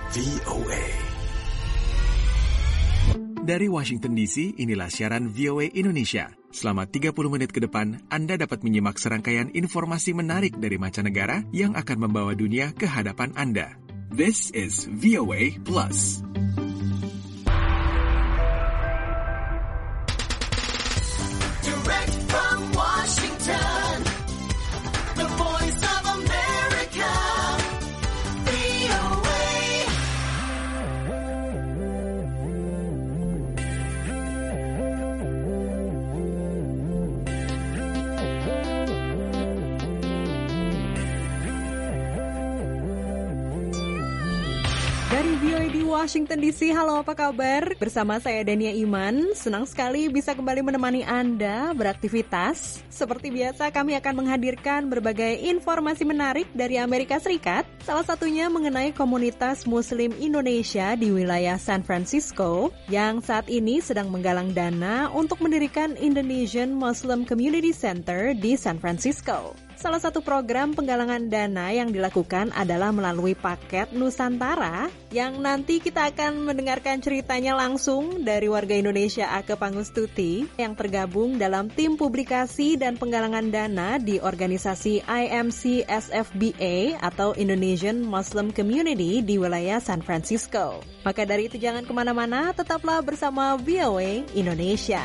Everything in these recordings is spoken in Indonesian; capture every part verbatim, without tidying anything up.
V O A. Dari Washington D C, inilah siaran V O A Indonesia. Selama tiga puluh menit ke depan, Anda dapat menyimak serangkaian informasi menarik dari mancanegara yang akan membawa dunia ke hadapan Anda. This is V O A Plus. Direct from Washington, the voice of America, V O A. Dari V O A di Washington D C, halo apa kabar? Bersama saya Dania Iman, senang sekali bisa kembali menemani Anda beraktivitas. Seperti biasa kami akan menghadirkan berbagai informasi menarik dari Amerika Serikat, salah satunya mengenai komunitas Muslim Indonesia di wilayah San Francisco yang saat ini sedang menggalang dana untuk mendirikan Indonesian Muslim Community Center di San Francisco. Salah satu program penggalangan dana yang dilakukan adalah melalui paket Nusantara yang nanti kita akan mendengarkan ceritanya langsung dari warga Indonesia Ake Pangustuti yang tergabung dalam tim publikasi dan penggalangan dana di organisasi I M C S F B A atau Indonesian Muslim Community di wilayah San Francisco. Maka dari itu jangan kemana-mana, tetaplah bersama V O A Indonesia.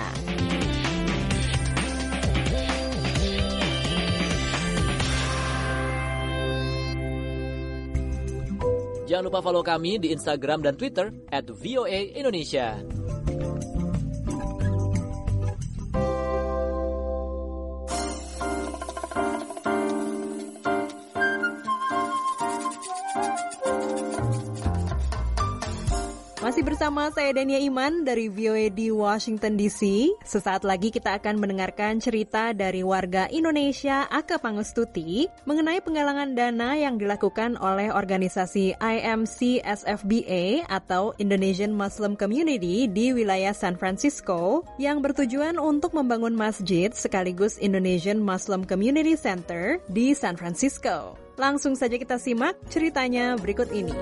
Jangan lupa follow kami di Instagram dan Twitter at V O A Indonesia. Masih bersama saya Dania Iman dari V O A di Washington D C. Sesaat lagi kita akan mendengarkan cerita dari warga Indonesia Ake Pangustuti mengenai penggalangan dana yang dilakukan oleh organisasi I M C S F B A atau Indonesian Muslim Community di wilayah San Francisco yang bertujuan untuk membangun masjid sekaligus Indonesian Muslim Community Center di San Francisco. Langsung saja kita simak ceritanya berikut ini.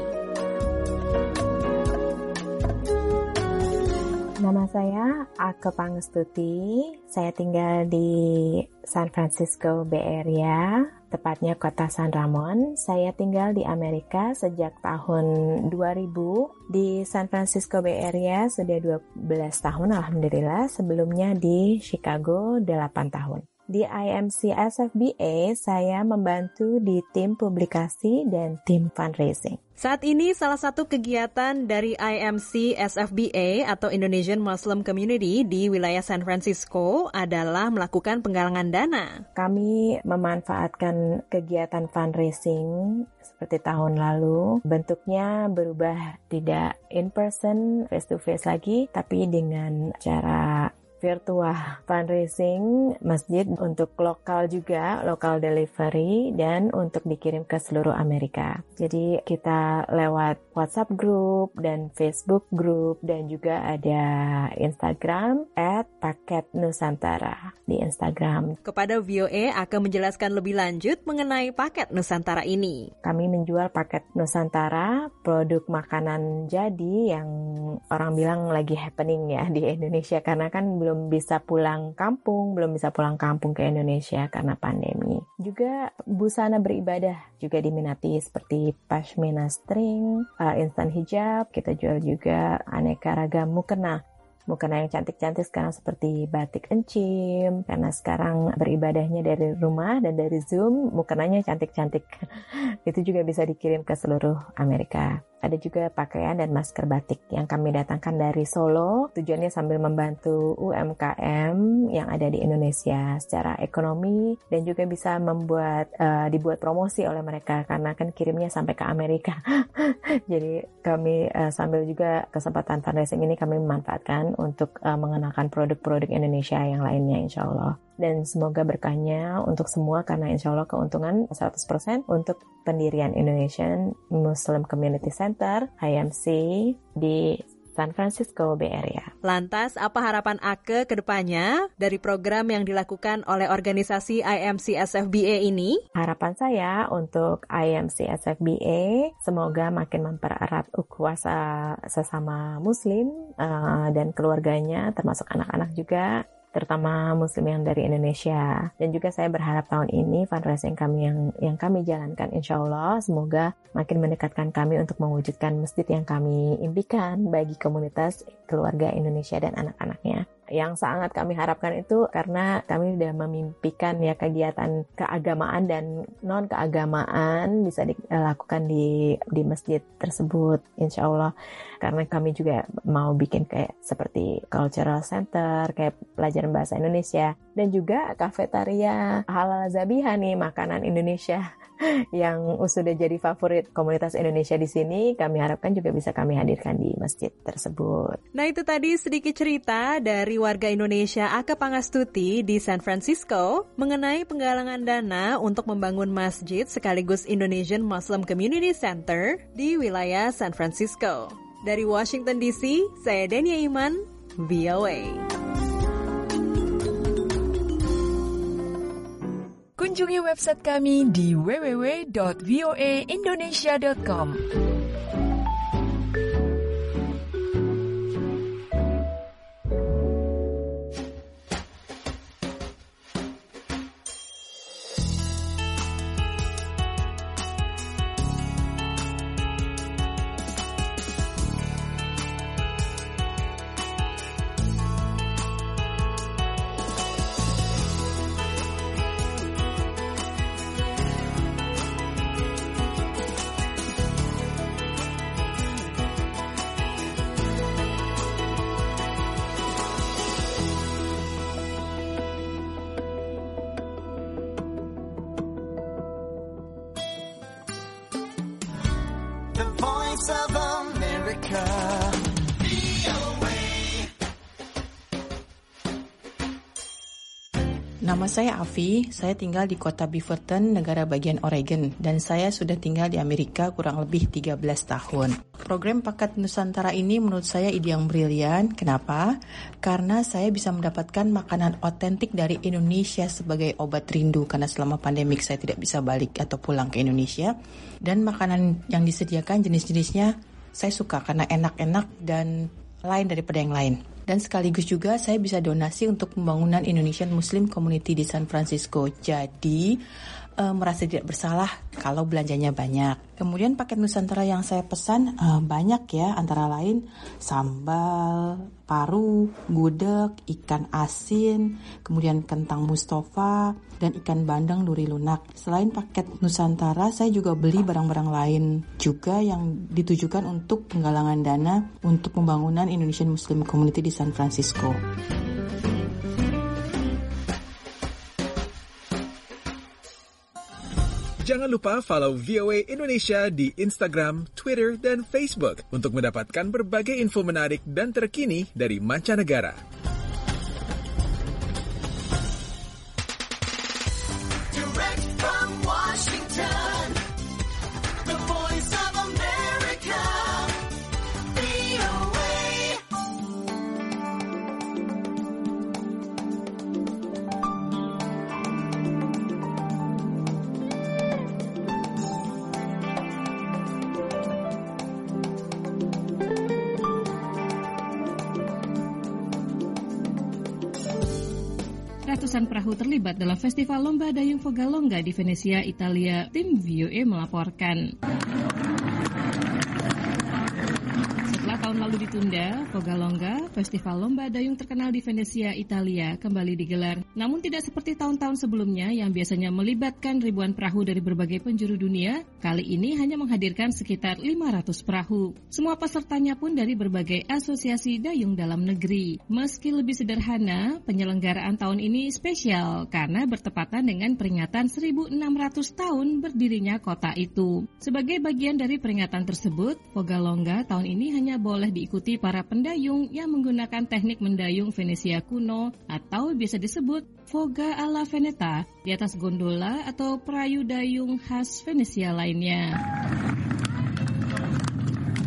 Nama saya Ake Pangustuti, saya tinggal di San Francisco Bay Area, tepatnya kota San Ramon. Saya tinggal di Amerika sejak tahun dua ribu, di San Francisco Bay Area sudah dua belas tahun alhamdulillah, sebelumnya di Chicago delapan tahun. Di I M C S F B A, saya membantu di tim publikasi dan tim fundraising. Saat ini salah satu kegiatan dari I M C S F B A atau Indonesian Muslim Community di wilayah San Francisco adalah melakukan penggalangan dana. Kami memanfaatkan kegiatan fundraising seperti tahun lalu. Bentuknya berubah, tidak in person, face to face lagi, tapi dengan cara virtual fundraising masjid untuk lokal juga, lokal delivery, dan untuk dikirim ke seluruh Amerika. Jadi kita lewat WhatsApp group dan Facebook group dan juga ada Instagram at paket Nusantara di Instagram. Kepada V O A akan menjelaskan lebih lanjut mengenai paket Nusantara ini. Kami menjual paket Nusantara, produk makanan jadi yang orang bilang lagi happening ya di Indonesia karena kan belum belum bisa pulang kampung, belum bisa pulang kampung ke Indonesia karena pandemi. Juga busana beribadah juga diminati seperti pashmina string, uh, instant hijab, kita jual juga aneka ragam mukena. Mukena yang cantik-cantik sekarang seperti batik encim, karena sekarang beribadahnya dari rumah dan dari Zoom, mukenanya cantik-cantik. Itu juga bisa dikirim ke seluruh Amerika. Ada juga pakaian dan masker batik yang kami datangkan dari Solo. Tujuannya sambil membantu U M K M yang ada di Indonesia secara ekonomi dan juga bisa membuat uh, dibuat promosi oleh mereka karena kan kirimnya sampai ke Amerika. Jadi kami uh, sambil juga kesempatan fundraising ini kami memanfaatkan untuk uh, mengenalkan produk-produk Indonesia yang lainnya insya Allah. Dan semoga berkahnya untuk semua karena insya Allah keuntungan seratus persen untuk pendirian Indonesian Muslim Community Center I M C di San Francisco Bay Area. Lantas, apa harapan Ake ke depannya dari program yang dilakukan oleh organisasi I M C S F B A ini? Harapan saya untuk I M C S F B A semoga makin mempererat ukhuwah sesama Muslim uh, dan keluarganya, termasuk anak-anak juga, terutama Muslim yang dari Indonesia. Dan juga saya berharap tahun ini fundraising kami yang yang kami jalankan insya Allah semoga makin mendekatkan kami untuk mewujudkan masjid yang kami impikan bagi komunitas keluarga Indonesia dan anak-anaknya. Yang sangat kami harapkan itu karena kami sudah memimpikan ya kegiatan keagamaan dan non keagamaan bisa dilakukan di di masjid tersebut insya Allah, karena kami juga mau bikin kayak seperti cultural center, kayak pelajaran bahasa Indonesia, dan juga kafetaria halal zabiha nih, makanan Indonesia yang sudah jadi favorit komunitas Indonesia di sini, kami harapkan juga bisa kami hadirkan di masjid tersebut. Nah, itu tadi sedikit cerita dari warga Indonesia Ake Pangastuti di San Francisco mengenai penggalangan dana untuk membangun masjid sekaligus Indonesian Muslim Community Center di wilayah San Francisco. Dari Washington D C, saya Dania Iman, V O A. Kunjungi website kami di w w w dot v o a indonesia dot com. Nama saya Afi, saya tinggal di kota Beaverton, negara bagian Oregon, dan saya sudah tinggal di Amerika kurang lebih tiga belas tahun. Program Paket Nusantara ini menurut saya ide yang brilian. Kenapa? Karena saya bisa mendapatkan makanan otentik dari Indonesia sebagai obat rindu, karena selama pandemik saya tidak bisa balik atau pulang ke Indonesia. Dan makanan yang disediakan jenis-jenisnya saya suka karena enak-enak dan lain daripada yang lain. Dan sekaligus juga saya bisa donasi untuk pembangunan Indonesian Muslim Community di San Francisco. Jadi e, merasa tidak bersalah kalau belanjanya banyak. Kemudian paket Nusantara yang saya pesan e, banyak ya, antara lain sambal, paru, gudeg, ikan asin, kemudian kentang Mustafa, dan ikan bandeng duri lunak. Selain paket Nusantara, saya juga beli barang-barang lain juga yang ditujukan untuk penggalangan dana untuk pembangunan Indonesian Muslim Community di San Francisco. Jangan lupa follow V O A Indonesia di Instagram, Twitter, dan Facebook untuk mendapatkan berbagai info menarik dan terkini dari mancanegara. Direct from Washington, the voice of America, V O A. Ratusan perahu terlibat dalam festival lomba dayung Fogalonga di Venesia, Italia. Tim V O A melaporkan. Setelah tahun lalu ditunda, Fogalonga, festival lomba dayung terkenal di Venesia, Italia, kembali digelar. Namun tidak seperti tahun-tahun sebelumnya yang biasanya melibatkan ribuan perahu dari berbagai penjuru dunia, kali ini hanya menghadirkan sekitar lima ratus perahu. Semua pesertanya pun dari berbagai asosiasi dayung dalam negeri. Meski lebih sederhana, penyelenggaraan tahun ini spesial karena bertepatan dengan peringatan seribu enam ratus tahun berdirinya kota itu. Sebagai bagian dari peringatan tersebut, Fogalonga tahun ini hanya boleh diikuti para pendayung yang menggunakan teknik mendayung Venesia kuno atau biasa disebut Foga alla Veneta di atas gondola atau perahu dayung khas Venesia lainnya.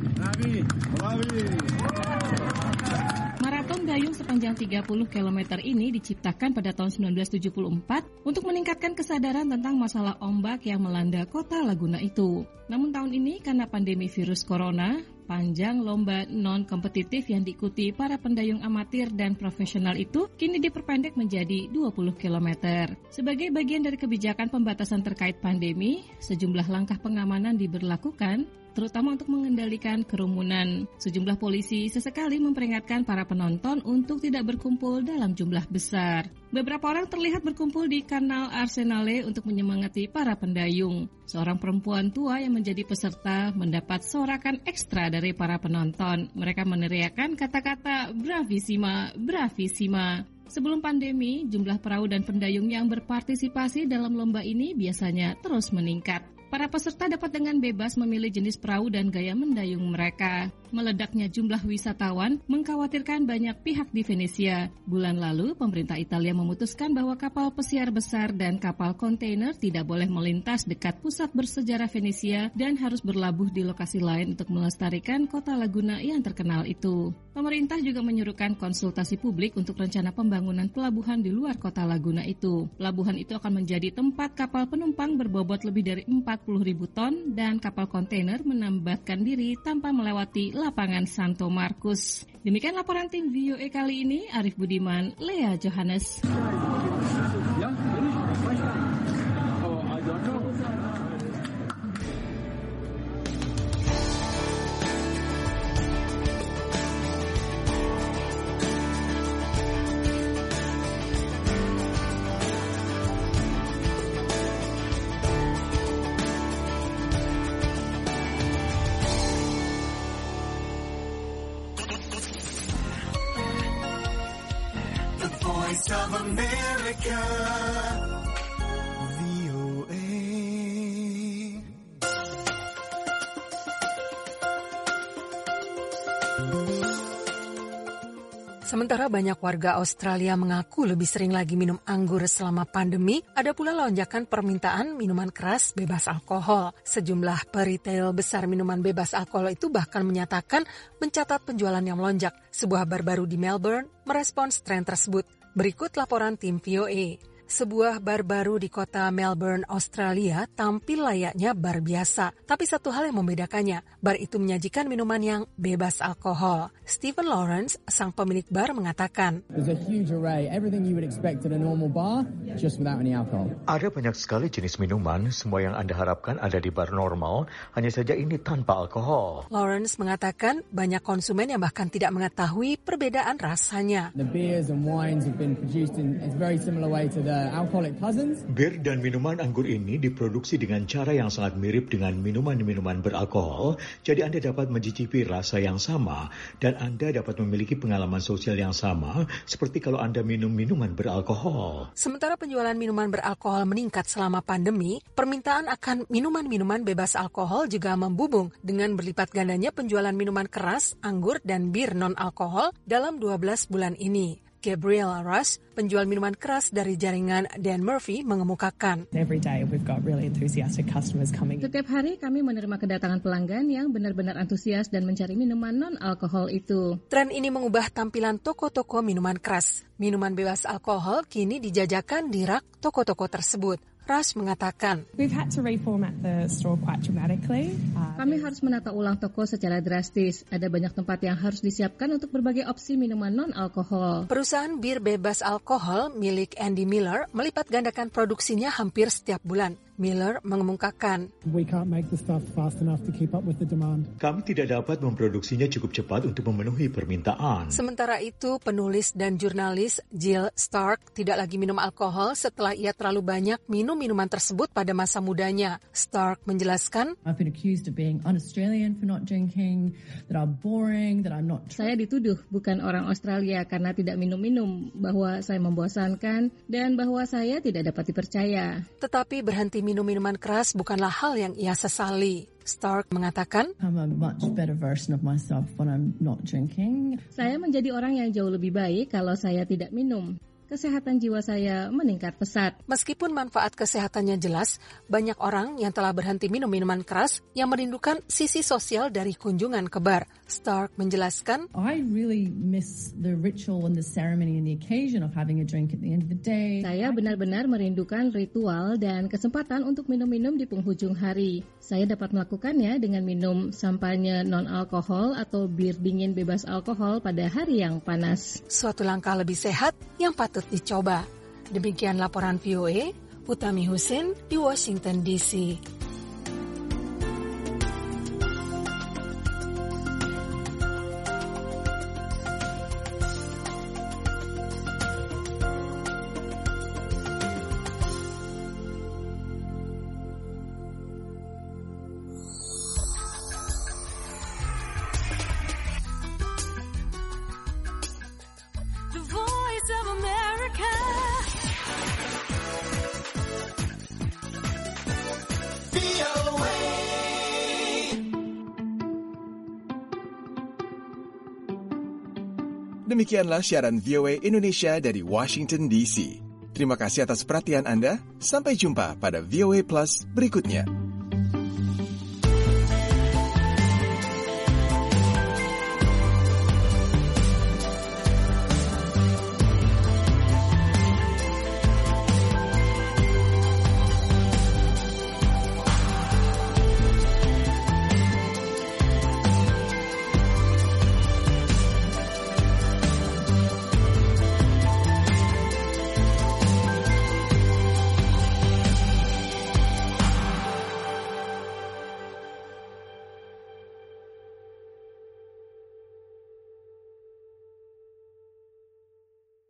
Maraton dayung sepanjang tiga puluh kilometer ini diciptakan pada tahun sembilan belas tujuh puluh empat untuk meningkatkan kesadaran tentang masalah ombak yang melanda kota Laguna itu. Namun tahun ini karena pandemi virus corona, panjang lomba non-kompetitif yang diikuti para pendayung amatir dan profesional itu kini diperpendek menjadi dua puluh kilometer. Sebagai bagian dari kebijakan pembatasan terkait pandemi, sejumlah langkah pengamanan diberlakukan, terutama untuk mengendalikan kerumunan. Sejumlah polisi sesekali memperingatkan para penonton untuk tidak berkumpul dalam jumlah besar. Beberapa orang terlihat berkumpul di Kanal Arsenale untuk menyemangati para pendayung. Seorang perempuan tua yang menjadi peserta mendapat sorakan ekstra dari para penonton. Mereka meneriakkan kata-kata "Bravissima, Bravissima". Sebelum pandemi, jumlah perahu dan pendayung yang berpartisipasi dalam lomba ini biasanya terus meningkat. Para peserta dapat dengan bebas memilih jenis perahu dan gaya mendayung mereka. Meledaknya jumlah wisatawan mengkhawatirkan banyak pihak di Venesia. Bulan lalu, pemerintah Italia memutuskan bahwa kapal pesiar besar dan kapal kontainer tidak boleh melintas dekat pusat bersejarah Venesia dan harus berlabuh di lokasi lain untuk melestarikan kota Laguna yang terkenal itu. Pemerintah juga menyuruhkan konsultasi publik untuk rencana pembangunan pelabuhan di luar kota Laguna itu. Pelabuhan itu akan menjadi tempat kapal penumpang berbobot lebih dari empat puluh ribu ton dan kapal kontainer menambatkan diri tanpa melewati lapangan Santo Marcus. Demikian laporan tim V O A kali ini. Arif Budiman, Lea Johannes. Voice of America, V O A. Sementara banyak warga Australia mengaku lebih sering lagi minum anggur selama pandemi, ada pula lonjakan permintaan minuman keras bebas alkohol. Sejumlah peretail besar minuman bebas alkohol itu bahkan menyatakan mencatat penjualan yang melonjak. Sebuah bar baru di Melbourne merespons tren tersebut. Berikut laporan tim V O A. Sebuah bar baru di kota Melbourne, Australia tampil layaknya bar biasa. Tapi satu hal yang membedakannya, bar itu menyajikan minuman yang bebas alkohol. Stephen Lawrence, sang pemilik bar, mengatakan, There's a huge array, everything you would expect at a normal bar, just without any alcohol. Ada banyak sekali jenis minuman, semua yang Anda harapkan ada di bar normal, hanya saja ini tanpa alkohol. Lawrence mengatakan banyak konsumen yang bahkan tidak mengetahui perbedaan rasanya. The beers and wines have been produced in a very similar way to the alcoholic cousins. Bir dan minuman anggur ini diproduksi dengan cara yang sangat mirip dengan minuman-minuman beralkohol, jadi Anda dapat mencicipi rasa yang sama dan Anda dapat memiliki pengalaman sosial yang sama seperti kalau Anda minum minuman beralkohol. Sementara penjualan minuman beralkohol meningkat selama pandemi, permintaan akan minuman-minuman bebas alkohol juga membubung dengan berlipat gandanya penjualan minuman keras, anggur, dan bir non-alkohol dalam dua belas bulan ini. Gabrielle Russ, penjual minuman keras dari jaringan Dan Murphy, mengemukakan. Every day we've got really enthusiastic customers coming. Setiap hari kami menerima kedatangan pelanggan yang benar-benar antusias dan mencari minuman non-alkohol itu. Tren ini mengubah tampilan toko-toko minuman keras. Minuman bebas alkohol kini dijajakan di rak toko-toko tersebut. Rush mengatakan, We've had to reformat the store quite dramatically. Uh, Kami harus menata ulang toko secara drastis. Ada banyak tempat yang harus disiapkan untuk berbagai opsi minuman non-alkohol. Perusahaan bir bebas alkohol milik Andy Miller melipat gandakan produksinya hampir setiap bulan. Miller mengemukakan, We can't make the stuff fast enough to keep up with the demand. Kami tidak dapat memproduksinya cukup cepat untuk memenuhi permintaan. Sementara itu, penulis dan jurnalis Jill Stark tidak lagi minum alkohol setelah ia terlalu banyak minum minuman tersebut pada masa mudanya. Stark menjelaskan, I've been accused of being un-Australian for not drinking, that I'm boring, that I'm not... Saya dituduh bukan orang Australia karena tidak minum-minum, bahwa saya membosankan, dan bahwa saya tidak dapat dipercaya. Tetapi berhenti minum minuman keras bukanlah hal yang ia sesali. Stark mengatakan, I'm a much better version of myself when I'm not drinking. Saya menjadi orang yang jauh lebih baik kalau saya tidak minum. kesehatan jiwa saya meningkat pesat. Meskipun manfaat kesehatannya jelas, banyak orang yang telah berhenti minum minuman keras yang merindukan sisi sosial dari kunjungan ke bar. Stark menjelaskan, I really miss the ritual and the ceremony and the occasion of having a drink at the end of the day. Saya benar-benar merindukan ritual dan kesempatan untuk minum-minum di penghujung hari. Saya dapat melakukannya dengan minum sampanye non-alkohol atau bir dingin bebas alkohol pada hari yang panas. Suatu langkah lebih sehat yang patut dicoba. Demikian laporan V O A, Utami Husin di Washington D C. Demikianlah siaran V O A Indonesia dari Washington D C. Terima kasih atas perhatian Anda. Sampai jumpa pada V O A Plus berikutnya.